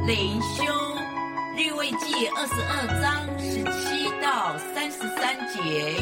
灵修利未记22章17到33节。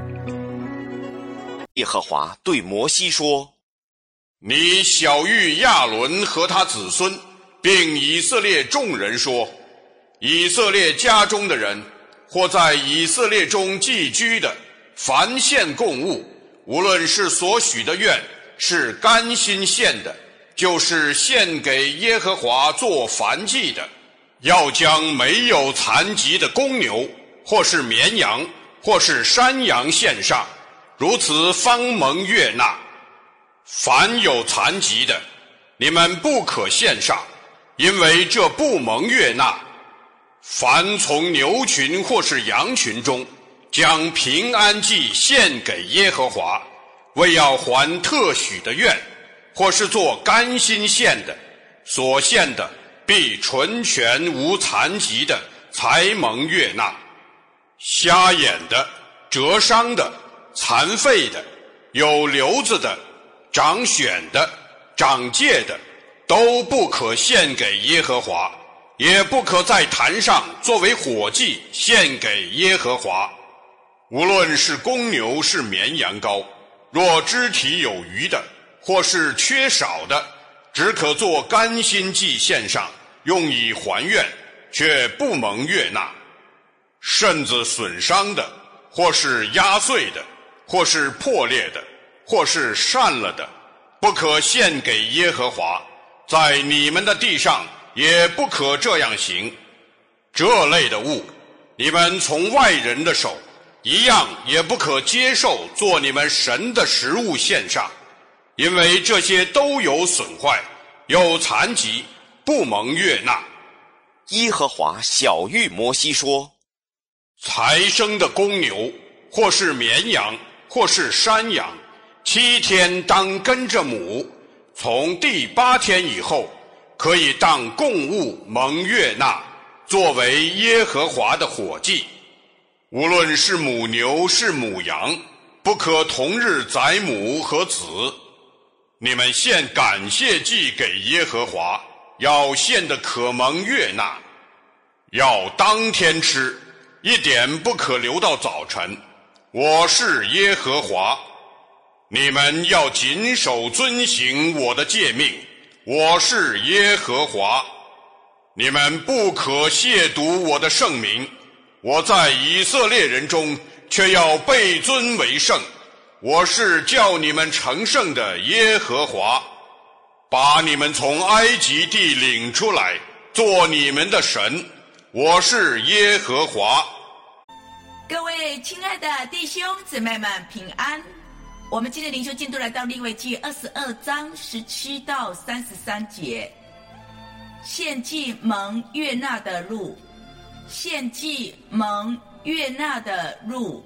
耶和华对摩西说： 你晓谕亚伦和他子孙，并以色列众人说，以色列家中的人，或在以色列中寄居的，凡献供物，无论是所许的愿，是甘心献的，就是献给耶和华做燔祭的，要将没有残疾的公牛，或是绵羊，或是山羊献上，如此方蒙悦纳。凡有残疾的，你们不可献上，因为这不蒙悦纳。凡从牛群或是羊群中，将平安祭献给耶和华，为要还特许的愿，或是做甘心献的，所献的必纯全无残疾的，才蒙悦纳。瞎眼的、折伤的、残废的、有瘤子的、长癣的、长疥的，都不可献给耶和华，也不可在坛上作为火祭献给耶和华。无论是公牛是绵羊羔，若肢体有余的，或是缺少的，只可做甘心祭献上，用以还愿，却不蒙悦纳。肾子损伤的，或是压碎的，或是破裂的，或是散了的，不可献给耶和华，在你们的地上也不可这样行。这类的物，你们从外人的手一样也不可接受做你们神的食物献上，因为这些都有损坏，有残疾，不蒙悦纳。 耶和华晓谕摩西说： 才生的公牛，或是绵羊，或是山羊，7天当跟着母，从第8天以后，可以当供物蒙悦纳，作为耶和华的火祭。无论是母牛是母羊，不可同日宰母和子。你们献感谢祭给耶和华，要献的可蒙悦纳，要当天吃，一点不可留到早晨。我是耶和华。你们要谨守遵行我的诫命，我是耶和华。你们不可亵渎我的圣名，我在以色列人中却要被尊为圣。我是叫你们成圣的耶和华，把你们从埃及地领出来，做你们的神。我是耶和华。 各位亲爱的弟兄姊妹们平安。我们今天灵修进度来到利未记22章17到33节。献祭蒙悦纳的路，献祭蒙悦纳的路。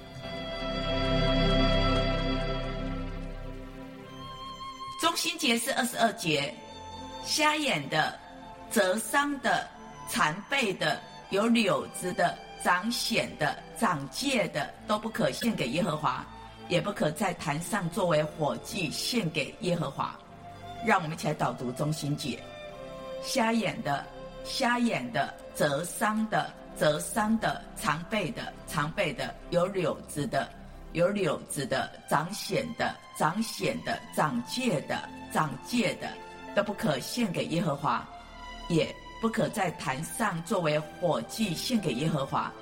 中心节是22节，瞎眼的、折伤的、残废的、有瘤子的、长癣的、长疥的，都不可献给耶和华，也不可在坛上作为火祭献给耶和华。让我们一起来导读中心节。瞎眼的、折伤的、残废的、有瘤子的、长癣的、长疥的，都不可献给耶和华，也不可在坛上作为火祭献给耶和华，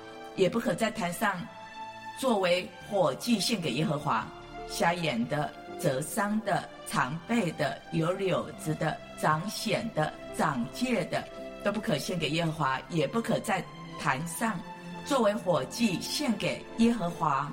瞎眼的、折伤的、残废的、有瘤子的、长癣的、长疥的，都不可献给耶和华，也不可在坛上作为火祭献给耶和华。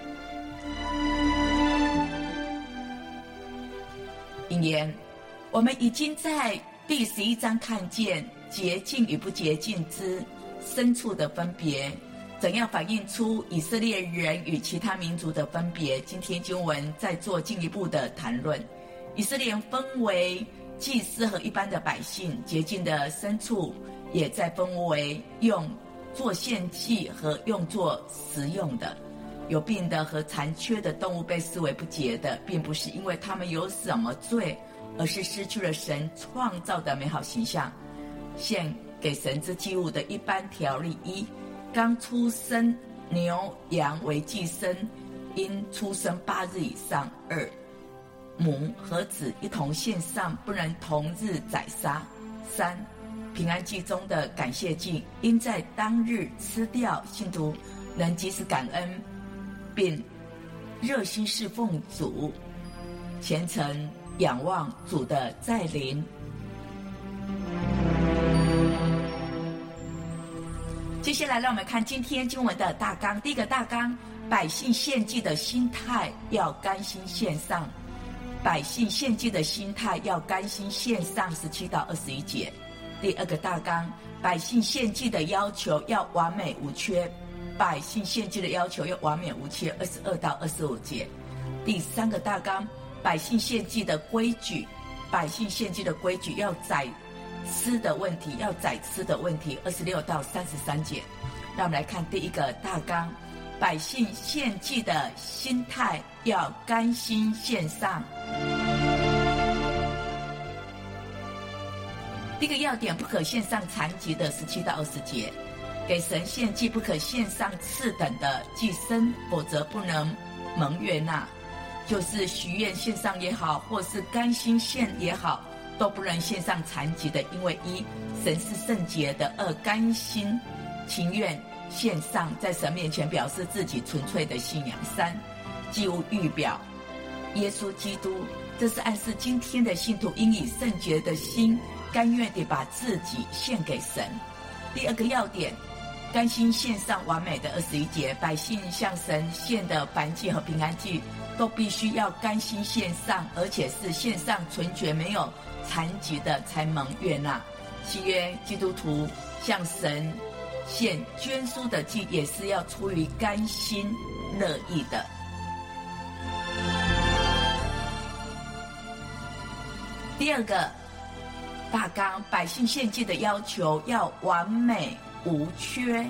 引言：我们已经在第11章看见洁净与不洁净之深处的分别，怎样反映出以色列人与其他民族的分别。今天经文在做进一步的谈论。以色列人分为祭司和一般的百姓，洁净的深处也在分为用作献祭和用作食用的。有病的和残缺的动物被视为不洁的，并不是因为他们有什么罪，而是失去了神创造的美好形象。 献给神之祭物的一般条例一，刚出生牛羊为祭牲，因出生8日以上；2，母和子一同献上，不能同日宰杀；3，平安祭中的感谢祭，应在当日吃掉，信徒能及时感恩，并热心侍奉主，虔诚仰望主的再临。接下来让我们看今天经文的大纲。第一个大纲，百姓献祭的心态要甘心献上。百姓献祭的心态要甘心献上，17到21节。第二个大纲，百姓献祭的要求要完美无缺。百姓献祭的要求要完美无缺，22到25节。第三个大纲，百姓献祭的规矩，百姓献祭的规矩要宰吃的问题，26到33节。让我们来看第一个大纲，百姓献祭的心态要甘心献上。第一个要点，不可献上残疾的17到20节。给神献祭不可献上次等的祭牲，否则不能蒙悦纳。就是许愿献上也好，或是甘心献也好，都不能献上残疾的，因为一，神是圣洁的；二，甘心情愿献上，在神面前表示自己纯粹的信仰；三，祭物预表耶稣基督，这是暗示今天的信徒应以圣洁的心，甘愿地把自己献给神。第二个要点，甘心献上完美的21节，百姓向神献的燔祭和平安祭都必须要甘心献上，而且是献上纯洁没有残疾的才蒙悦纳。新约基督徒向神献捐书的祭也是要出于甘心乐意的。第二个大纲，百姓献祭的要求要完美无缺。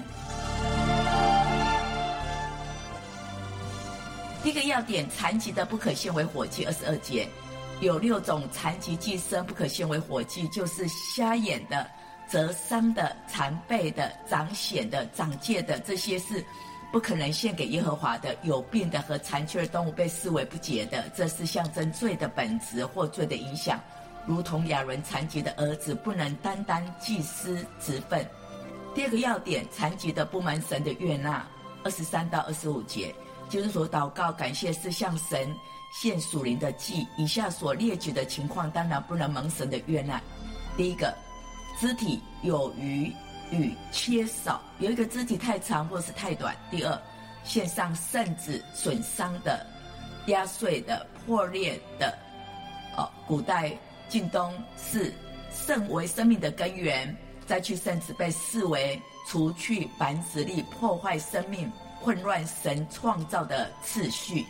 第一个要点，残疾的不可献为火祭，22节。有6种残疾祭牲不可献为火祭，就是瞎眼的、折伤的、残废的、长癣的、长疥的，这些是不可能献给耶和华的。有病的和残缺的动物被视为不洁的，这是象征罪的本质或罪的影响，如同亚伦残疾的儿子不能担当祭司职分。第二个要点，残疾的不蒙神的悦纳，23到25节。基督徒祷告感谢是向神献属灵的祭，以下所列举的情况当然不能蒙神的悦纳。第一个，肢体有余与缺少，有一个肢体太长或是太短。第二，献上圣子损伤的、压碎的、破裂的。古代近东是圣为生命的根源，再去圣子被视为除去繁殖力、破坏生命、混乱神创造的次序。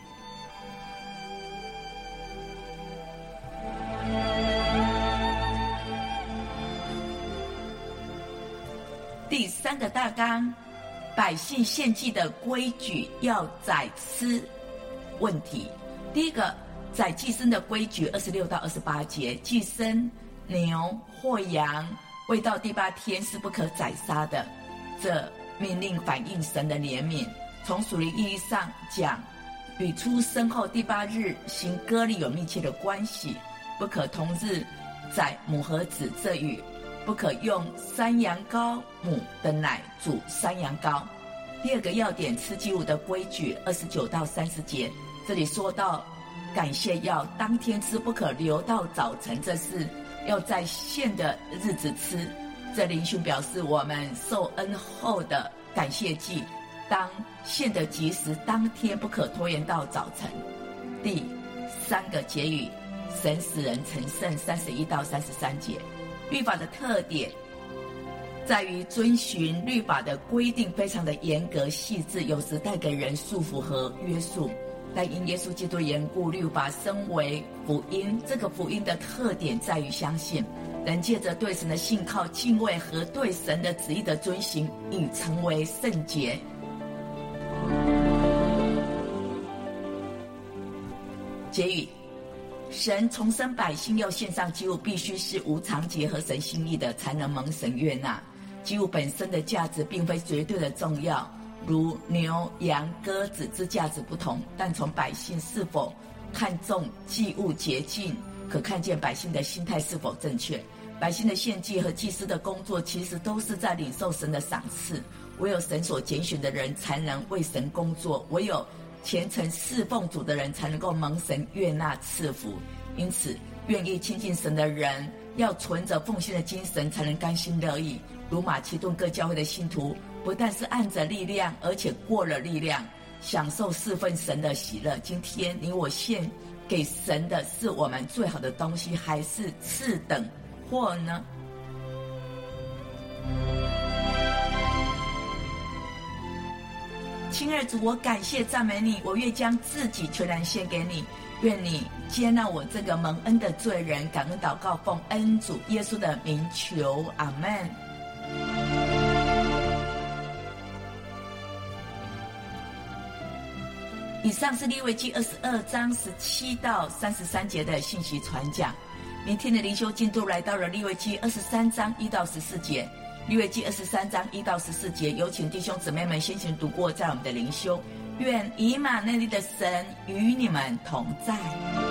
第三个大纲，百姓献祭的规矩要宰吃问题。第一个，宰祭牲的规矩26到28节，祭牲牛或羊未到第8天是不可宰杀的，这命令反映神的怜悯。从属灵意义上讲，与出生后第8日行割礼有密切的关系。不可同日宰母和子，这与不可用山羊羔母的奶煮山羊羔。第二个要点，吃祭物的规矩29到30节，这里说到感谢要当天吃，不可留到早晨，这是要在献的日子吃。这灵训表示我们受恩后的感谢祭，当献的及时，当天不可拖延到早晨。第三个结语，神使人成圣，31到33节。律法的特点在于遵循律法的规定非常的严格细致，有时带给人束缚和约束。但因耶稣基督的缘故，律法升为福音。这个福音的特点在于相信，人借着对神的信靠、敬畏和对神的旨意的遵行，已成为圣洁。结语， 神重生百姓要献上祭物，必须是无常结合神心意的，才能蒙神悦纳。祭物本身的价值并非绝对的重要，如牛、羊、鸽子之价值不同，但从百姓是否看重祭物洁净，可看见百姓的心态是否正确。百姓的献祭和祭司的工作其实都是在领受神的赏赐，唯有神所拣选的人才能为神工作，唯有虔诚侍奉主的人才能够蒙神悦纳赐福。因此愿意亲近神的人要存着奉献的精神，才能甘心乐意。如马其顿各教会的信徒不但是按着力量，而且过了力量，享受侍奉神的喜乐。今天你我献给神的是我们最好的东西，还是次等货呢？亲爱的主，我感谢赞美你，我愿将自己全然献给你，愿你接纳我这个蒙恩的罪人。感恩祷告，奉恩主耶稣的名求，阿们。以上是利未记22章17到33节的信息传讲。明天的灵修进度来到了利未记23章1到14节。利未记23章1到14节，有请弟兄姊妹们先行读过，在我们的灵修。愿以马内利的神与你们同在。